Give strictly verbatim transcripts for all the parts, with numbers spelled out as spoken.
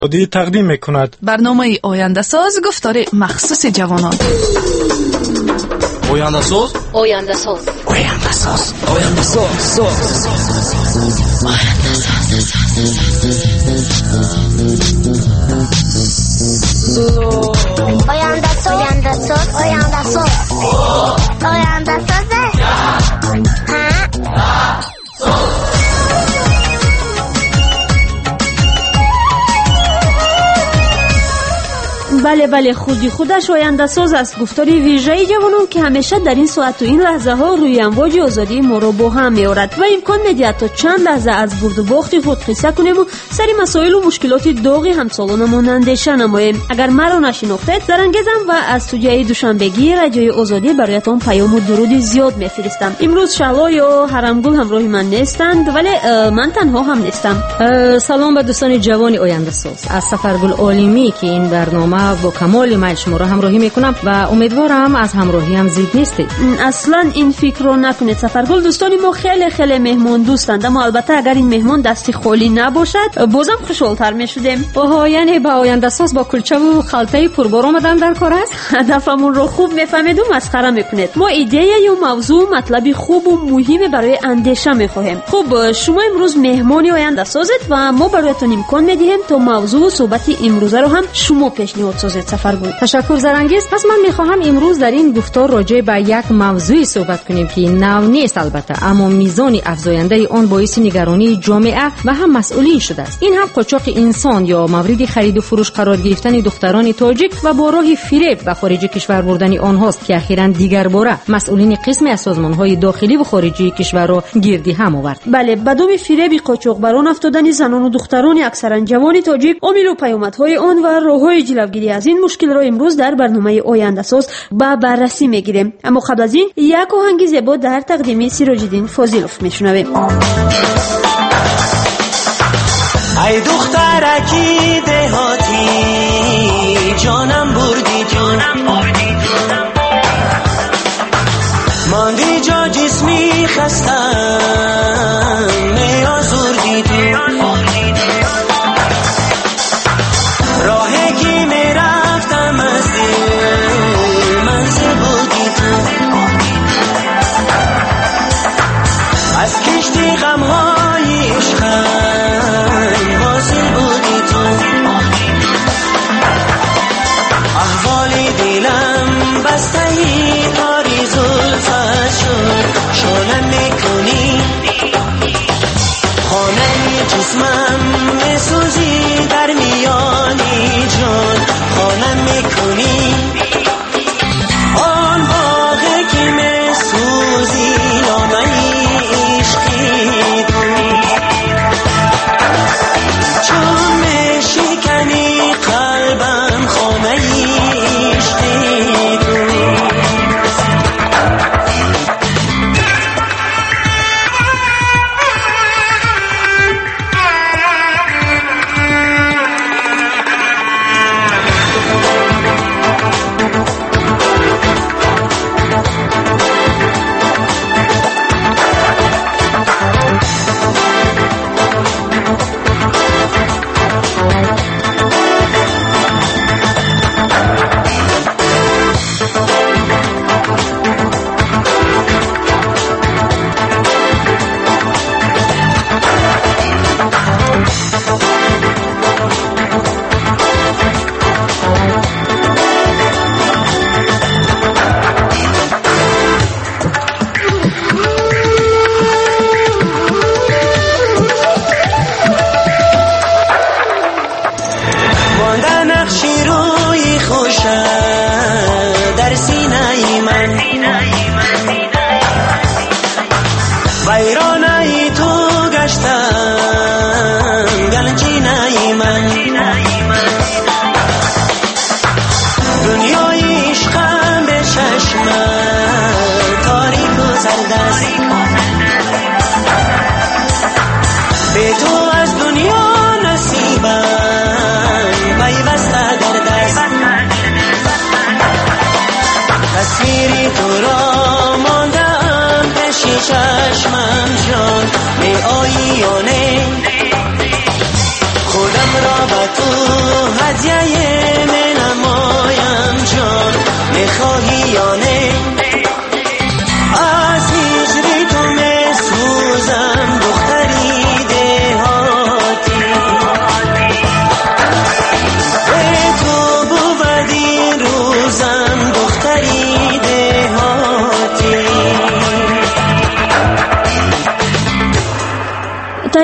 دی تقدیم میکند برنامه آینده ساز گفتار مخصوص جوانان. آینده ساز آینده ساز آینده ساز آینده ساز آینده ساز آینده ساز آینده ساز آینده ساز بله بله خودی خودش آینده ساز است. گفتاری ویژه‌ای جوانان که همیشه در این ساعت و این لحظه ها روی امواج آزادی ما رو با هم می‌آورد و امکان می‌دهد تا چند لحظه از برد و باخت خود قصه کنیم و سر مسائل و مشکلات داغ همسالانمون اندیشه نماییم. اگر مرا نشناختید زرنگزم و از استودیوی دوشنبگی رادیوی آزادی برایتان پیام و درود زیاد می‌فرستم. امروز شعلا یا حرمگل همراه من نیستند ولی من تنها هم نیستم. سلام به دوستان جوان آینده ساز. از سفرگل عالمی که این برنامه با کمال میل شما را همراهی میکنم و امیدوارم از همراهی هم زید نیستید. اصلا این فکر رو نکنید سفرگل. دوستانی ما خیلی خیلی مهمان دوستند اما البته اگر این مهمان دستی خالی نباشد بازم خوشحال‌تر میشدیم. اوه یعنی با آینده ساز با کلچه و خلطه پربار آمدن در کار است. هدفمون رو خوب میفهمید و مسخره میکنید. ما ایده یا موضوع مطلبی خوب و مهم برای اندیشه میخواهیم. خب شما امروز مهمانی آینده سازید و ما برایتون امکان میدیم تا موضوع صحبت امروزه رو هم شما پیشنهاد سازید. سفرگل تشکر زرنگیز. پس من میخواهم امروز در این گفتار راجع به یک موضوعی صحبت کنیم که نو نیست البته اما میزان افزاینده آن باعث نگرانی جامعه و هم مسئولین شده است. این هم قاچاق انسان یا مورد خرید و فروش قرار گرفتن دختران تاجیک و با راه فریب به خارج کشور بردن آنهاست که اخیراً دیگر باره مسئولین قسم از سازمان‌های داخلی و خارجی کشور را گردی هم آورد. بله بدون فریب قاچاقبران افتادن زنان و دختران اکثرا جوان تاجیک عامل و پیامدهای آن و راههای جلوگیری از این مشکل را امروز در برنامه آینده ساز با بررسی میگیریم. اما قبل از این یک آهنگ زیبا در تقدیم سیراج‌الدین فاضلوف میشنویم. ای دخترکی دهاتی جانم بردی جانم بردی ماندی جا جسمی خستم می آزردی تو راهی که می رفتم از دل منزل بودی تو از کشتی غمهای عشقم واصل بودی تو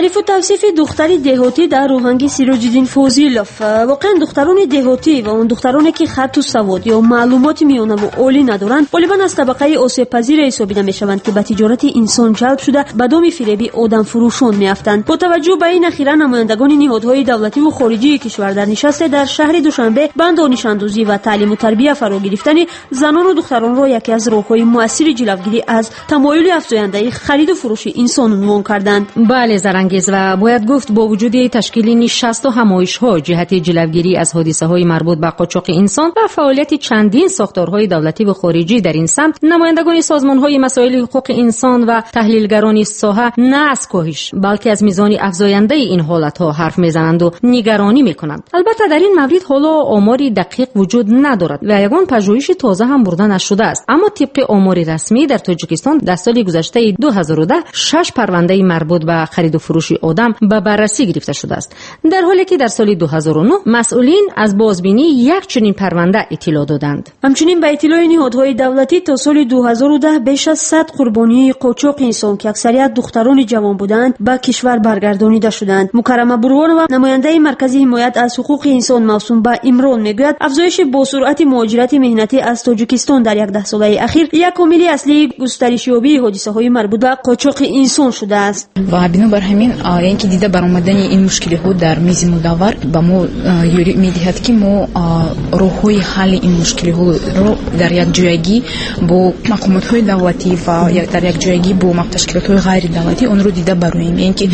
تعریف و توصیف دختری دهاتی در روحانگی سیراج‌الدین فاضلوف. واقعا دختران دهاتی و اون دخترانی که خط و سواد یا معلومات میانه و عالی ندارند غالبا از طبقه آسیب پذیر حسابیده میشوند که به تجارت انسان جلب شده به دام فریبی آدم فروشان میافتند. با توجه به این اخیرا نمایندگان نهادهای دولتی و خارجی کشور در نشست در شهر دوشنبه بند دانش اندوزی و تعلیم و تربیت فرا گرفتن زنان و دختران را یکی از راههای مؤثر جلوگیری از تمایل افزاینده خرید و فروش انسان عنوان کردند. بله زرانگیز و باید گفت با وجود تشکیل نشست و همایش‌ها جهت جلوگیری از حادثه‌های مربوط به قاچاق انسان و فعالیت چندین ساختارهای دولتی و خارجی در این سمت، نمایندگان سازمان‌های مسائل حقوق انسان و تحلیلگران ساحه نه از کاهش بلکه از میزان افزاینده این حالت‌ها حرف میزنند و نگرانی میکنند. البته در این مورد حالا آماری دقیق وجود ندارد و یگان پژوهش تازه هم برده نشده است، اما طبق آمار رسمی در تاجیکستان در سال گذشته دو هزار و ده شش پرونده مربوط به خرید و فروش آدم به بررسی گرفته شده است، در حالی که در سال دو هزار و نه مسئولین از بازبینی یک چنین پرونده اطلاع دادند. همچنین به اطلاع نهادهای دولتی تا سال دو هزار و ده بیش از صد قربانی قاچاق انسان که اکثریت دختران جوان بودند به کشور برگردانیده شدند. مکرمه بروان و نماینده مرکزی حمایت از حقوق انسان موسوم به عمران میگوید افزایش با سرعت مهاجرت مهنتی از تاجیکستان در یک ده ساله اخیر یک عامل اصلی گسترش یابی حادثه‌های مربوط به قاچاق انسان شده است. و بنابر همین اینکه دیده برآمدن این مشکل‌ها در میز مداور به ما می‌دهد که ما راه‌های حل این مشکل‌ها رو در یک جایگی با مقامات‌های دولتی و در یک جایگی با تشکیلات‌های غیر دولتی اون رو دیده برویم، اینکه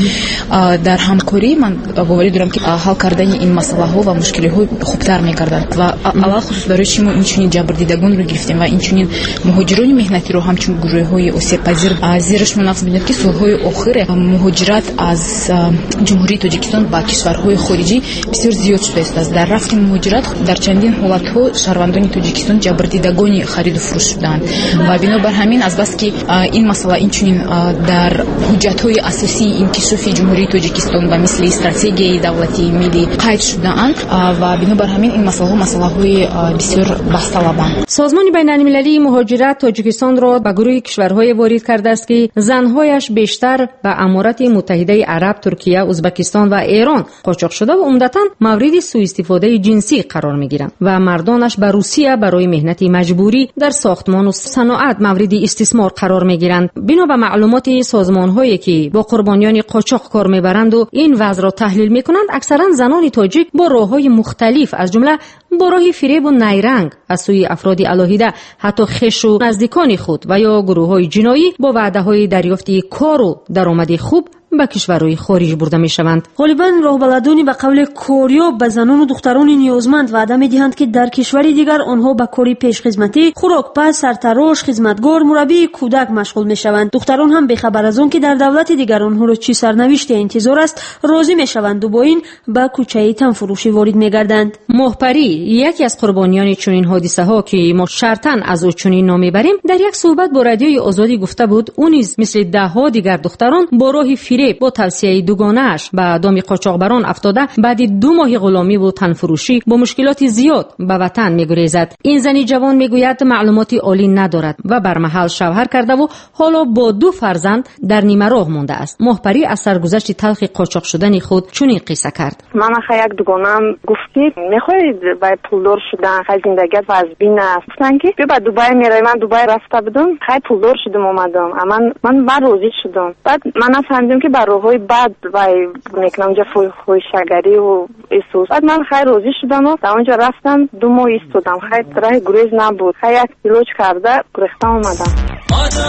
در همکاری من باوری دارم که حل کردن این مسائل‌ها و مشکل‌ها خوبتر می‌گردد و اول خصوص برای شما این چنین جبردیدگان رو گرفتیم و این چنین مهاجران مهنتی رو همچون گروه‌های آسیب پذیر زیرش منافس بینید که سال‌های آخر مهاجرت از جمهوری تاجیکستان به کشورهای خارجی بسیار زیاد شده است. در رفت مهاجرت در چندین حالت‌ها شهروندان تاجیکستان جبردیدگان خرید و فروش شدند و بنابر همین از بس که این مسئله این چنین در حجت‌های اساسی انکشاف جمهوری تاجیکستان و مثل استراتژی دولتی ملی قید شده‌اند و بنابر همین این مسئله مسئله‌های بسیار بحث‌طلبند. سازمان بین‌المللی مهاجرت تاجیکستان را به گروه کشورهای وارد کرده است که زن‌هایش بیشتر به امارات متحده عرب، ترکیه، ازبکستان و ایران قاچاق شده و عمدتاً مورد سوء استفاده جنسی قرار می‌گیرند و مردانش به روسیه برای مهنت مجبوری در ساختمان و صنعت مورد استثمار قرار می‌گیرند. بنا به معلومات سازمان‌هایی که با قربانیان قاچاق کار می‌برند و این وضع را تحلیل می‌کنند، اکثراً زنان تاجیک با راه‌های مختلف از جمله با راه فریب و نیرنگ از سوی افراد علاهیده، حتی خش و نزدیکان خود و یا گروه‌های جنایی با وعده‌های دریافتی کار و درآمد خوب به کشورهای خارج برده می‌شوند. غالباً راهبردانی به قول کاریاب به زنان و دختران نیازمند وعده می‌دهند که در کشوری دیگر آنها به کاری پیشخدمتی، خوراکپز، سرتراش، خدمتگار، مربی کودک مشغول می‌شوند. دختران هم بی‌خبر از آن که در دولت دیگر آنها را چی سرنوشتی انتظار است راضی می‌شوند و با این به کوچه تن فروشی وارد می‌گردند. مهپری یکی از قربانیان چنین حادثه‌ها که ما شرطاً از او چنین نام می‌بریم در یک صحبت با رادیوی آزادی گفته بود او نیز مثل ده‌ها دیگر دختران با راه فریب با توصیه دوگانه‌اش به دام قاچاقبران افتاده بعد دو ماه غلامی و تنفروشی با مشکلات زیاد به وطن می‌گریزد. این زنی جوان میگوید معلوماتی عالی ندارد و بر محل شوهر کرده و حالا با دو فرزند در نیمه راه مانده است. مهپری از سرگذشت تلخ قاچاق شدن خود چنین قصه کرد. من اخی یک دوگانم گفت که می‌خواید باید پولدار شدن، خیلی زندگیت وضعی است. گفتن که بیا به دبی میرای. من دبی رفته بودم، خیلی پولدار شدم اومدم. من من بعد روزی شدم. بعد من فهمیدم که راههای بد و میکنم اونجا فحشاگری و ایسوس. بعد من خیلی روزی شدم و در اونجا رفتم دو ماه ایستادم. خیلی راه گریز نبود. خیلی یک کیلوچ کرده گریختم اومدم. آدم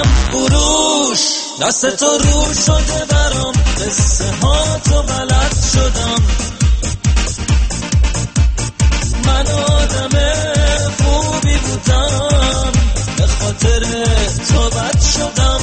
فروش دست تو رو شده برام، قصه ها تو بلد شدم. من آدم خوبی بودم به خاطر تو بد شدم.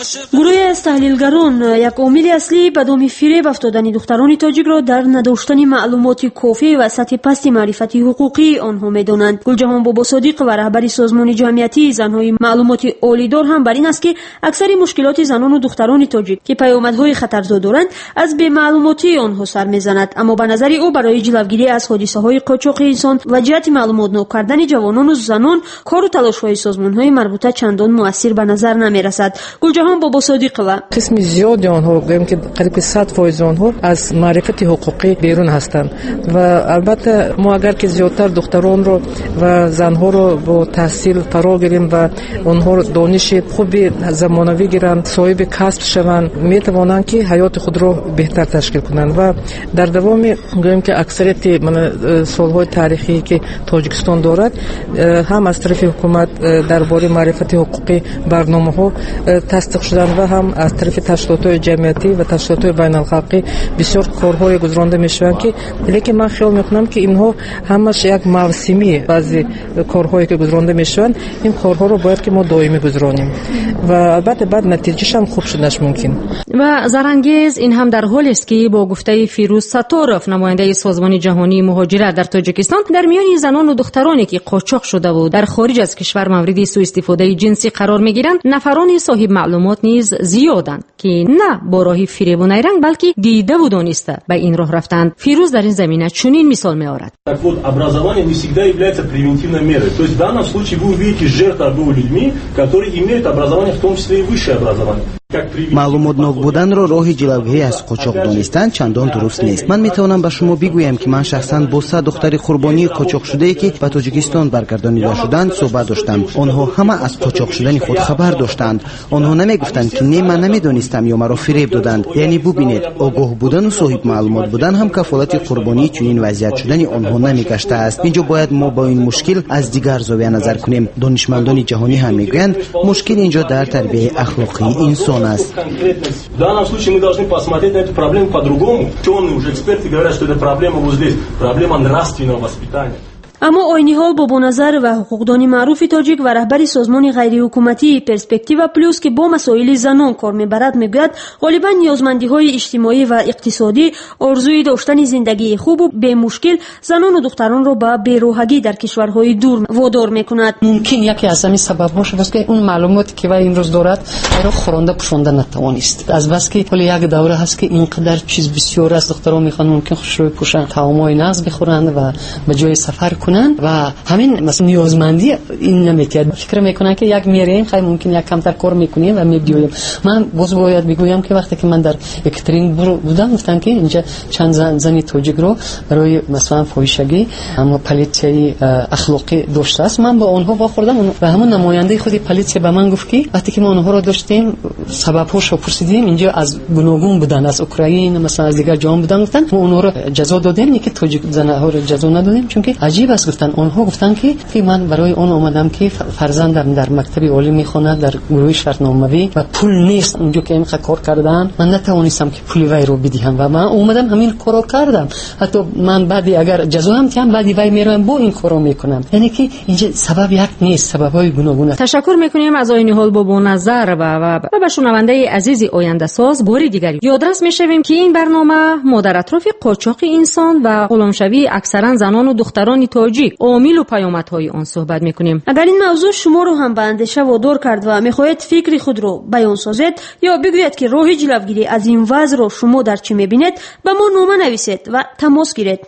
گروه از تحلیلگران یک عامل اصلی به نام فریب افتادن دختران تاجیک را در نداشتن معلومات کافی و سطح پست معرفتی حقوقی آنها می‌دانند. گلجهان بابا صادق و رهبر سازمان جمعیتی زن‌های معلومات عالی‌دار هم بر این است که اکثر مشکلات زنان و دختران تاجیک که پیامدهای خطرزا دارند از بی معلوماتی آنها سر می‌زند، اما به نظر او برای جلوگیری از حادثه‌های قاچاق انسان و جهت معلومات نوکردن جوانان و زنان کار و تلاش‌های سازمان‌های مربوطه چندان مؤثر به نظر نمی‌رسد. گلجهان بابا صادق و قسم زیادی آنها گویم که قریب صد فایز آنها از معرفت حقوقی بیرون هستند و البته ما اگر که زیادتر دختران رو و زنها رو با تحصیل فرا گیریم و آنها رو دانش خوبی زمانوی گیرند، صاحب کسب شوند، میتوانند که حیات خود رو بهتر تشکیل کنند و در دوام گویم که اکثریت من سالهای تاریخی که تاجیکستان دارد هم از طرف حکومت درباره معرفت حقوقی برنامه‌ها تصدیق شدن و هم از طرف تشکیلات‌های جمعیتی و تشکیلات‌های بین‌الخلقی بسیار کارهای گذرانده میشوند که لیکن من خیال میکنم که اینها همش یک موسمی بعضی کارهایی که گذرانده میشوند این کارها رو باید که ما دائمی گذرانیم و البته بعد نتیجهش هم خوب شدنش ممکن. و زرانگیز این هم در حالی است که با گفته فیروز ستارف نماینده سازمان جهانی مهاجرت در تاجیکستان در میان زنان و دخترانی که قاچاق شده و در خارج از کشور مورد سوء استفاده جنسی قرار میگیرند نفران صاحب معلومات نیز زیادند که نه با راه فریب و نیرنگ بلکه دیده و دانسته به این راه رفتند. فیروز در این زمینه چنین مثال می‌آورد. Так вот, образование не всегда является превентивной мерой. То есть в данном случае вы увидите жертву были людьми, которые имеют образование, в том числе и высшее образование. معلومات ناک بودن را راه جلوگیری از قاچاق دانستن چندان درست نیست. من میتوانم به شما بگویم که من شخصا با سه دختر قربانی قاچاق شده ای که به تاجیکستان برگردانیده شدند صحبت داشتم. آنها همه از قاچاق شدن خود خبر داشتند. آنها نمیگفتند که نه من نمیدانستم یا مرا فریب دادند. یعنی ببینید آگاه بودن و صاحب معلومات بودن هم کفالت قربانی چنین وضعیت شدن آنها نمیگشته است. اینجا باید ما با این مشکل از دیگر زاویه نظر کنیم. دانشمندان جهانی هم میگویند مشکل اینجا در تربیت اخلاقی انسان است. В данном случае мы должны посмотреть на эту проблему по-другому. Ученые уже эксперты говорят, что эта проблема вот здесь, проблема нравственного воспитания. اما آینی‌ها بابا نظر و حقوقدان معروف تاجیک و رهبر سازمان غیر حکومتی پرسپکتیو پلوس که با مسائل زنان کار می‌برد میگوید غالباً نیازمندی‌های اجتماعی و اقتصادی آرزوی داشتن زندگی خوب و به مشکل زنان و دختران را به بی‌راحگی در کشورهای دور وادار می‌کند. ممکن یکی از همین سبب‌هاش است که اون معلوماتی که وی امروز دارد را خورنده پوشانده نتوانست. از بس که کلی یک دوره هست که اینقدر چیز بسیار از دختران می‌خوان ممکن خوشروی پوشن، طعامای نغز بخورند و به جای سفر و همین مثلا نیازمندی این نمیتید فکر میکنن که یک میریم خیلی ممکن یک کمتر کار میکنیم و میبیویم. من باز باید بگویم که وقتی که من در اکترین بودم گفتن که اینجا چند زن زنی تاجیک رو برای مثلا فاحشگی اما پلیسی اخلاقی داشته است. من با اونها واخوردم و همون نماینده خود پلیسی به من گفت که وقتی که ما اونها رو داشتیم سبب‌هاش رو پرسیدیم اینجا از گوناگون بودن، از اوکراین مثلا از دیگر جام بودن، گفتن ما اونها رو جزا دادیم که تاجیک زنها رو جزا ندادیم چون که عجیب است. گفتن اونها گفتن که که من برای اون اومدم که فرزندم در مکتب عالی میخواند در گروه شرطنامه‌ای و پول نیست اونجا که این کار کردن من نتوانستم که پولی وی رو بدهم و من اومدم همین کارو کردم. حتی من بعدی اگر جزا هم تیم بعدی وی میرم با این کارو میکنم. یعنی که اینجا سبب یک نیست، سبب‌های گوناگون است. تشکر میکنیم از آینی حال بابا نظر و و, و به شنونده عزیز آینده ساز. باری دیگر یادرس میشویم که این برنامه ما در اطراف قاچاق انسان و غلامشوی اکثرا زنان و دختران تاجیک عامل و پیامدهای آن صحبت میکنیم. اگر این موضوع شما رو هم به اندیشه وادار کرد و میخواهید فکری خود رو بیان سازید یا بگویید که راه جلوگیری از این وضع رو شما در چی میبینید به ما نامه نویسید و تماس گیرید.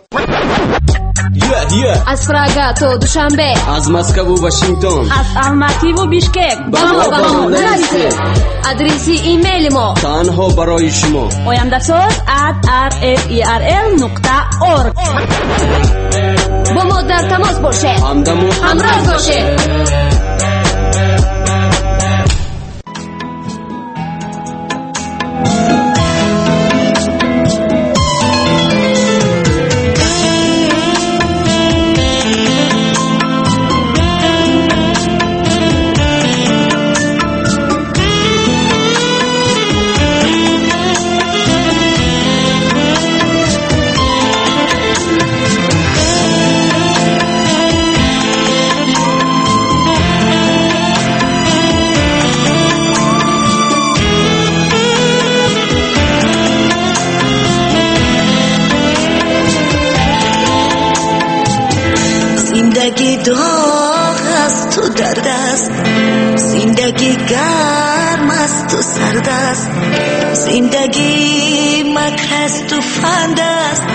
Yeah, yeah. از پراگ تا دوشنبه، از مسکو و واشنگتن، از الماتی و بیشکک با ما با ما نویسید. آدرس ایمیل ما تنها برای شما oyandasaz at r f e r l نقطه org. با ما در تماس باشه، همراه باشه. زندگی داغ است تو درد است، زندگی گرم است تو سرد است، زندگی مکر است تو فند است،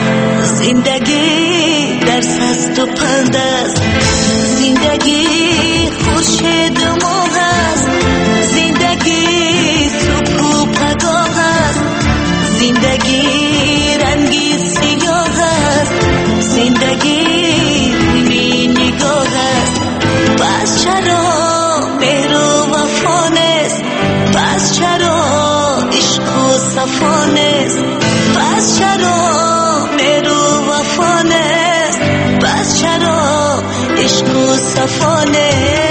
زندگی درس است تو پند است، زندگی خورشید و ماه است، زندگی صبح و پگاه است، زندگی رنگی سیاه است، زندگی نیمی نگاه است. بس چرا مهر و وفا نیست، بس چرا عشق و صفا نیست، بس چرا مهر و وفا نیست، بس چرا عشق و صفا نیست.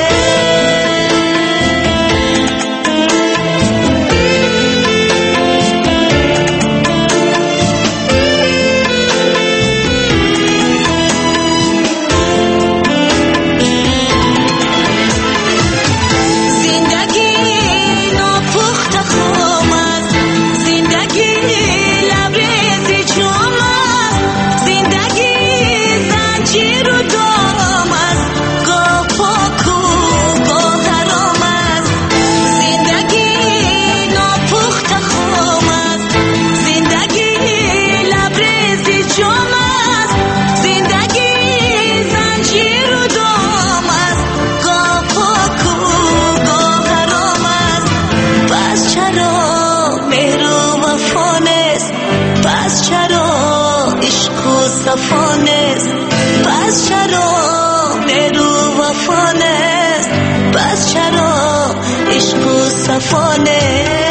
بس چرا مهر و وفا نیست، بس چرا عشق و صفا نیست.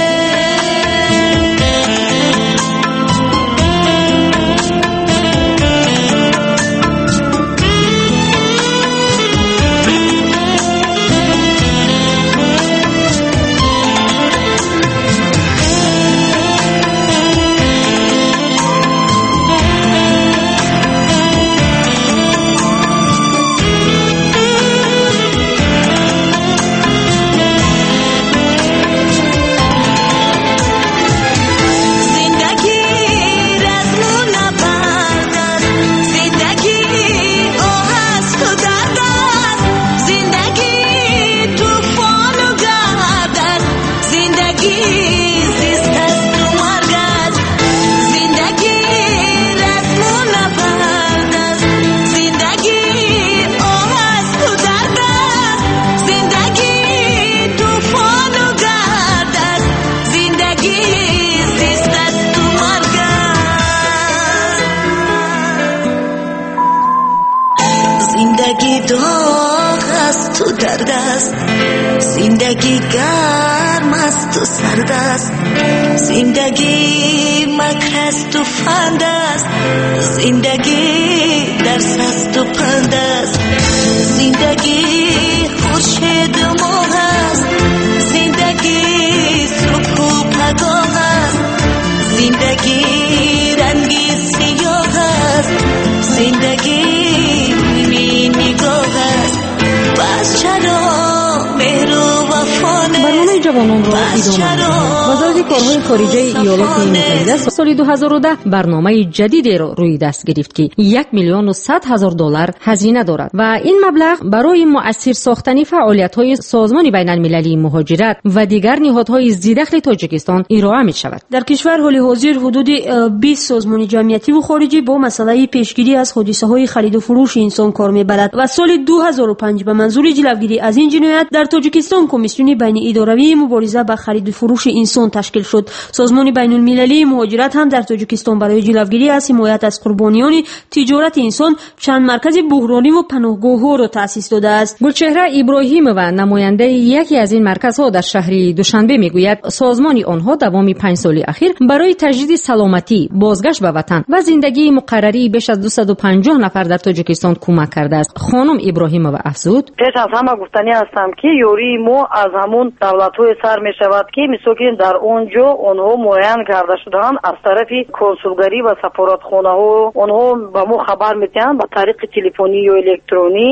زندگی داغ است تو درد است، زندگی گرم است تو سرد است، زندگی مکر است تو فند است، زندگی درس است تو پند است، زندگی خورشید و ماه است، زندگی صبح و پگاه است، زندگی رنگی سیاه است، زندگی بس چرا مهر و وفا نیست. برنامه جوانان را ادامه وزارت کارهای خارجه ایالات متحده سال دو هزار و ده برنامه جدیدی را روی دست گرفت که یک میلیون و صد هزار دلار هزینه دارد و این مبلغ برای مؤثر ساختن فعالیت‌های سازمان بین‌المللی مهاجرت و دیگر نهادهای ذی‌دخل تاجیکستان ارائه می‌شود. در کشور حال حاضر حدود بیست سازمان جمعیتی و خارجی با مسئله پیشگیری از حادثه‌های خرید و فروش انسان کار می‌برد و سال دو هزار و پنج به منظور جلوگیری از این جنایت در تاجیکستان کمیسیون بین اداروی مبارزه با خرید و فروش انسان تشکیل شد. سازمان بین‌المللی مهاجرت هم در تاجیکستان برای جلوگیری از حمایت از قربانیان تجارت انسان چند مرکز بحرانی و پناهگاه‌ها را تأسیس داده است. گلچهره ابراهیم و نماینده یکی از این مرکزها در شهر دوشنبه میگوید سازمان آنها دوام پنج سال اخیر برای تجدید سلامتی، بازگشت به وطن و زندگی مقرری بیش از دویست و پنجاه نفر در تاجیکستان کمک کرده است. خانم ابراهیم و افزود: پیش از همه گفتنی هستم که یوری ما از همون دولت‌های سر می شود که مثل که در اونجا آنها معین کرده شدند از طرف کنسولگری و سفارتخانه‌ها آنها به ما خبر میدن با طریق تلفنی یا الکترونی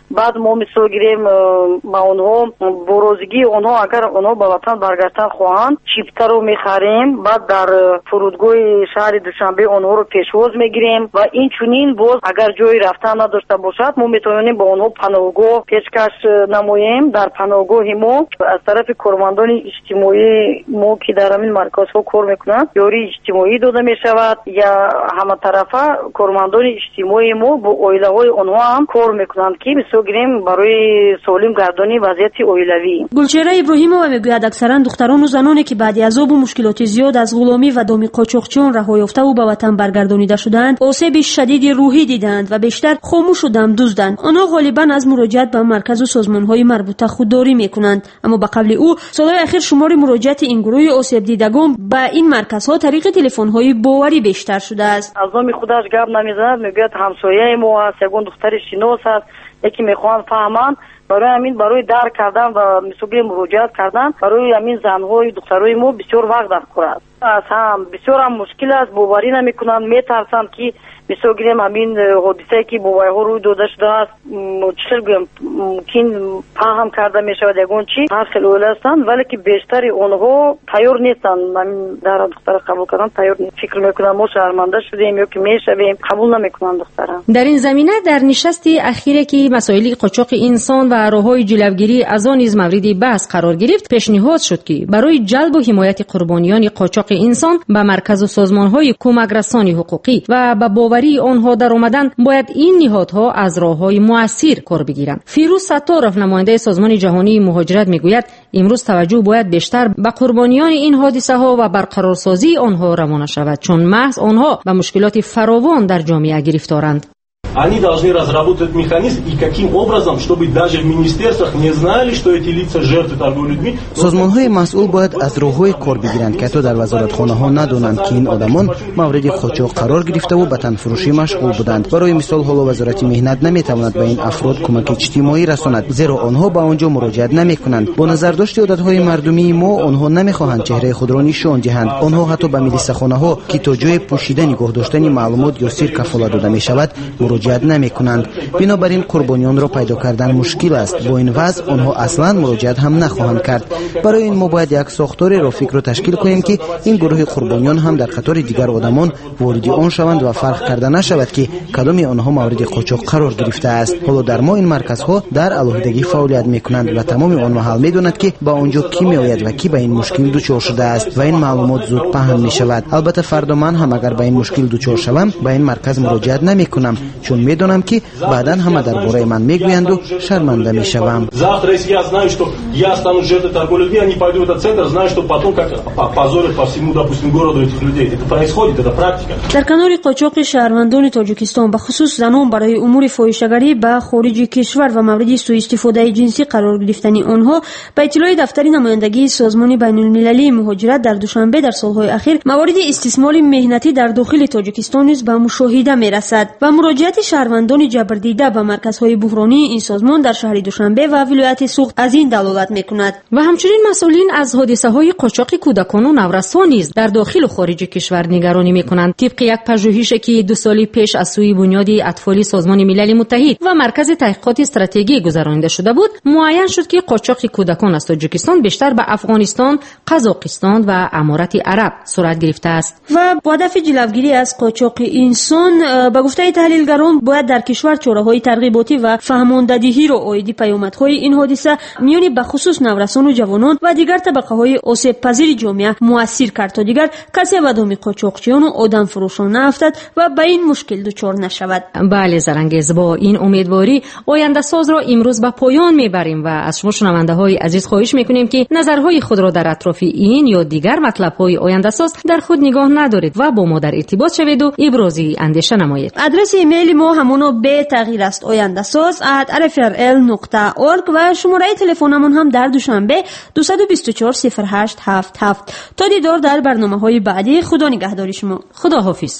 بعد ما مثال گیریم با اونها برازگی اونها اگر اونها به وطن برگشتن خواهند چیپتر رو میخریم، بعد در فرودگاه شهر دوشنبه اونها رو پیشواز میگیریم و این چنین باز اگر جای رفتن نداشته باشد ما میتونیم با اونها پناهگاه پیشکش نماییم. در پناهگاه ما از طرف کارمندان اجتماعی ما که در همین مرکز ها کار میکنند یاری اجتماعی داده میشود یا همه طرفه کارمندان اجتماعی ما با اویله های اونها هم کار میکنند که مثال گیریم برای سالم گردانی وضعیت اویلوی. گلچهره ابراهیمова میگوید اکثرا دختران و زنانی که بعد از عذاب و مشکلات زیاد از غلامی و دام قاچاقچیان رها یافته و به وطن برگردانیده شدند آسیب شدید روحی دیدند و بیشتر خاموش و دم دزدند. آنها غالبا از مراجعت به مرکز و سازمان‌های مربوطه خودداری میکنند، اما به قبل او سالهای اخیر شمار مراجعت این گروه آسیب دیدگان به این مرکزها طریق تلفن‌های باوری بیشتر شده است. از نام خودش گپ نمیزند، میگوید همسایه ما است، یگان دختر شناس است، یکی میخوان فهمن برای همین برای درک کردن و مسئولی مراجعت کردن برای همین زنهای دخترای ما بسیار وقت در کار است. از هم بسیار هم مشکل است، باوری نمیکنن، میترسن که مثلا گیریم همین حادثه که باوری ها روی داده شده است چطور گویم ممکن فهم کرده میشود یگون چی هر خیلی اوله هستن، ولی که بیشتر اونها تیار نیستن. من در دختر قبول کردن تیار نیست، فکر میکنن ما شرمنده شدیم یا که میشویم، قبول نمیکنن دختران. در این زمینه در نشستی اخیره که مسائل قاچاق انسان و راههای جلوگیری از آن نیز مورد بحث قرار گرفت پیشنهاد شد که برای جلب و حمایت قربانیان قاچاق انسان به مرکز و سازمان‌های کمک‌رسانی حقوقی و به باوری آنها در آمدن باید این نهادها از راه‌های مؤثر کار بگیرند. فیروز ستارов نماینده سازمان جهانی مهاجرت میگوید امروز توجه باید بیشتر به قربانیان این حادثه ها و برقرارسازی آنها روانه شود، چون محض آنها به مشکلات فراوان در جامعه گرفتارند. Они должны разработать механизм и каким образом, чтобы даже в министерствах не знали, что эти лица жертвы торговли людьми. سازمان‌های مسئول باید از راه‌های کار بگیرند که تا در وزارتخانه‌ها ندانند که این آدمان مورد قاچاق قرار گرفته و به تنفروشی مشغول بودند. برای مثال حالا وزارت مهنت نمی‌تواند به این افراد کمک اجتماعی رساند، زیرا آنها به آنجا مراجعت نمی‌کنند. با نظرداشت عادت‌های مردمی ما آنها نمی‌خواهند چهره خود را نشان دهند. آنها حتی به ملیسه‌خانه‌ها که تا جای پوشیدن نگاه داشتن معلومات یا سیر کفالت داده می‌شود مراجعت نمی‌کنند. بنابراین قربانیان را پیدا کردن مشکل است. با این وضع آنها اصلا مراجعت هم نخواهند کرد. برای این ما باید یک ساختار رافیک را تشکیل کنیم که این گروه قربانیان هم در قطار دیگر آدمان وارد آن شوند و فرق کرده نشود که کدام آنها مورد قاچاق قرار گرفته است. حالا در ما این مرکزها در علاهدگی فعالیت می‌کنند و تمام آن محل می‌داند که با آنجا کی میآید و کی به این مشکل دچار شده است و این معلومات زود پهن می‌شود. البته فردا من هم اگر به این مشکل دچار شوم به این مرکز مراجعت نمی‌کنم، چون می‌دانم که بعداً همه درباره من میگویند و شرمنده میشوم. Завтра если я знаю, что я стану жертвой торговли людьми, они пойдут в этот центр, знаю, что потом как позорят по всему, допустим, городу этих людей. Это происходит, это практика. در کنار قاچاق شهروندان تاجیکستان به خصوص زنان برای امور فاحشه‌گری به خارج کشور و مورد سوء استفاده جنسی قرار گرفتن آنها به اطلاع دفتر نمایندگی سازمان بین‌المللی مهاجرت در دوشنبه در سالهای اخیر موارد استثمار مهنتی در داخل تاجیکستان نیز به مشاهده میرسد و مراجعت شهروندان جبردیده به مرکزهای بحرانی این سازمان در شهر دوشنبه و ولایت سوخت از این دلالت میکند. و همچنین مسئولین از حادثه‌های قاچاق کودکان و نورسان نیز در داخل و خارج کشور نگرانی میکنند. طبق یک پژوهشی که دو سال پیش از سوی بنیاد اطفال سازمان ملل متحد و مرکز تحقیقات استراتژی گذرانده شده بود، معین شد که قاچاق کودکان از تاجیکستان بیشتر به افغانستان، قزاقستان و امارات عرب صورت گرفته است. و با هدف جلوگیری از قاچاق انسان به گفته تحلیلگران باید در کشور چاره‌های ترغیباتی و فهماندهی را عایدی پیامدهای این حادثه میان به خصوص نورسان و جوانان و دیگر طبقه‌های آسیب پذیر جامعه مؤثر کرد تا دیگر کسی به دام قاچاقچیان و آدم فروشان نیفتد و به این مشکل دچار نشود. بله زرنگیز، با این امیدواری آینده ساز را امروز به پایان میبریم و از شما شنونده‌های عزیز خواهش میکنیم که نظرهای خود را در اطراف این یا دیگر مطلب‌های آینده ساز در خود نگاه ندارید و با ما در ارتباط شوید و ابرازی اندیشه نمایید. آدرس ایمیل ما همون به تغییر است آینده ساز ات ار اف ار ال نقطه اورگ و شماره تلفنمون هم در دوشنبه دو دو چهار صفر هشت هفت هفت. تا دیدار در برنامه‌های بعدی. خدا نگهداری شما. خدا حافظ.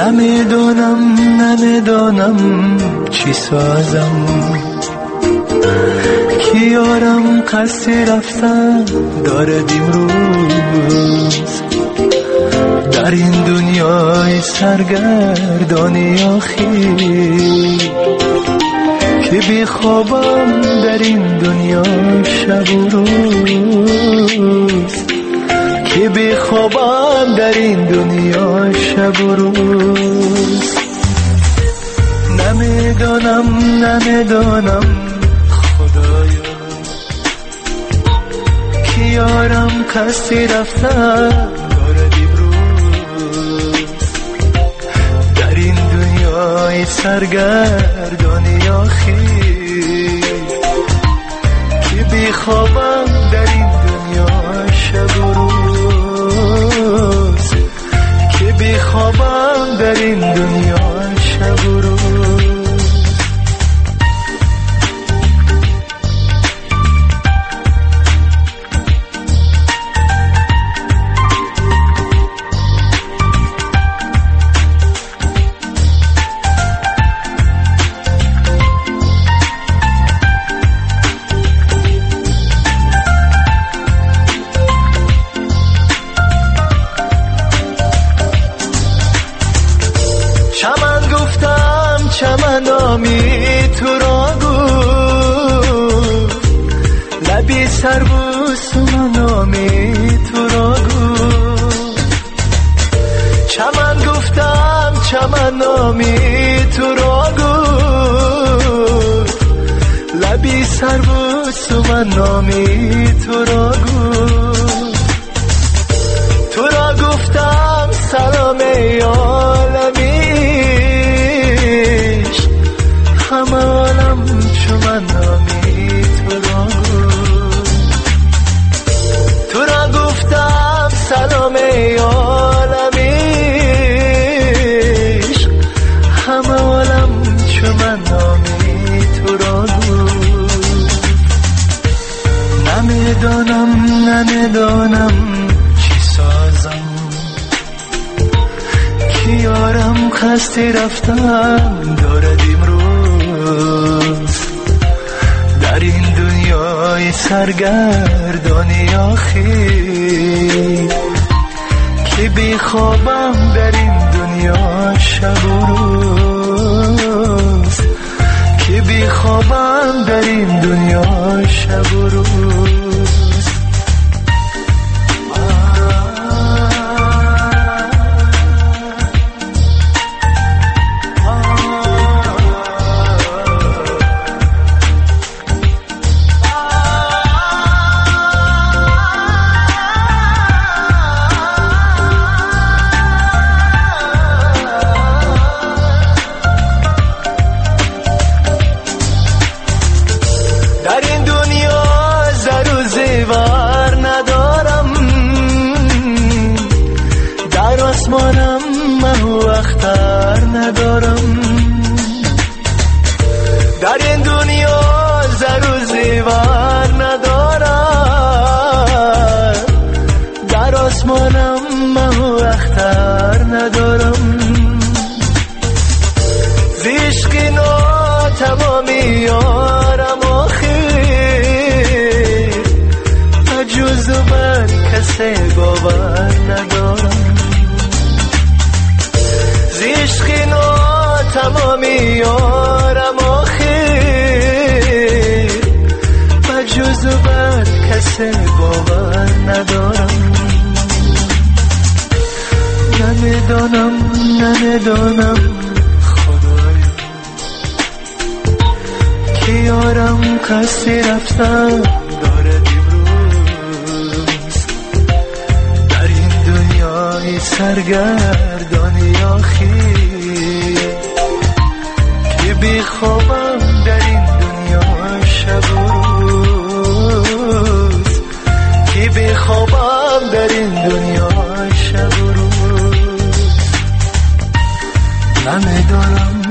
نمیدونم نمیدونم چی سازم که یارم قصد رفتن دارد امروز در این دنیای سرگردانی آخی که بی خوابم در این دنیا شب و روز که بی خوابم در این دنیا شب و روز نمیدانم نمیدانم خدایا که یارم کسی رفتن دارد امروز در این دنیای سرگردانی آخی که بی خوابم در این دنیا شب و روز که بی خوابم در این دنیا شب و روز نامی تو را گفت لبی سر بوس من نامی تو را گفت چمن گفتم چمن نامی تو را گفت لبی سر بوس من نامی تو را گفت تو را گفتم سلام عالمی همه عالم چو من نامی تو را گفت تو را گفتم سلام عالمیش همه عالم چو من نامی تو را گفت نمیدانم نمیدانم چی سازم که یارم خسته رفتم دارد امروز در این دنیای سرگردانی آخی که بی خوابم در این دنیا شب و روز که بی خوابم در این دنیا شب و روز ندارم در این دنیا زر و زیور ندارم در آسمانم مه و اختر ندارم زیشق ناتمامی یارم آخیر جز بر کسی باور ندارم عشق ناتمامی یارم آخیر و جز بر کسی باور ندارم نمیدانم نمیدانم خدایا که یارم کسی رفتن دارد امروز در این دنیای سرگردانی آخیر که بی خوابم در این دنیا شب و روز که بی خوابم در این دنیا شب و روز نمیدانم